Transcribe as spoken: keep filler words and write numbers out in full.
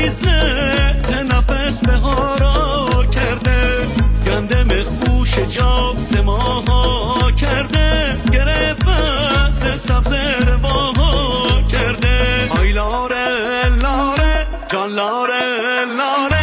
خیزه نفس بهارا کرده گندم خوش جاب سماها کرده گره بس سبز رواها کرده آی لاره لاره جان لاره لاره